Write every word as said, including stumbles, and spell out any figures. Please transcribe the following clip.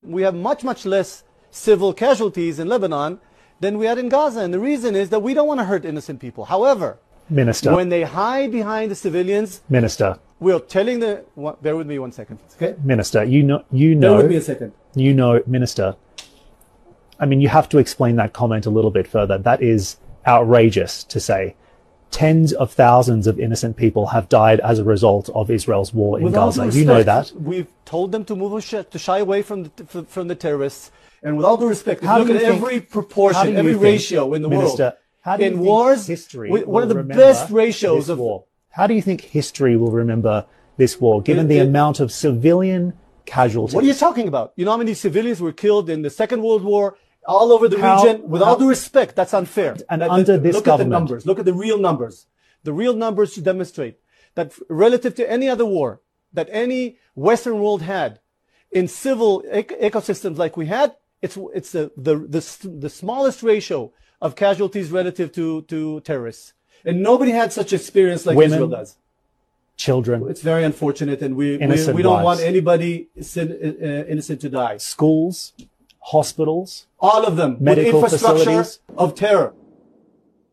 We have much, much less civil casualties in Lebanon than we had in Gaza. And the reason is that we don't want to hurt innocent people. However, Minister, when they hide behind the civilians, Minister, we're telling the, one, bear with me one second, okay? Minister, you know, you know, bear with me a second. You know, Minister, I mean, you have to explain that comment a little bit further. That is outrageous to say. Tens of thousands of innocent people have died as a result of Israel's war in With all Gaza. due You know respect, that. We've told them to move to shy away from the, from the terrorists. And with all due respect, if you How look do at you think- every how do proportion, you every think, ratio in the Minister, world, how do you in think wars, history we- one of will the remember best ratios this of war? How do you think history will remember this war, given It- the it- amount of civilian casualties? What are you talking about? You know how many civilians were killed in the Second World War all over the How- region? With how- all due respect, that's unfair. And That- under that- this look government- at the numbers. Look at the real numbers. The real numbers to demonstrate that relative to any other war that any Western world had in civil ec- ecosystems like we had, it's it's the, the the the smallest ratio of casualties relative to to terrorists, and nobody had such experience like Women, Israel does. Children, It's very unfortunate, and we we, Innocent we don't lives. want anybody sin, uh, innocent to die. schools, hospitals, All of them Medical with infrastructure facilities. of terror.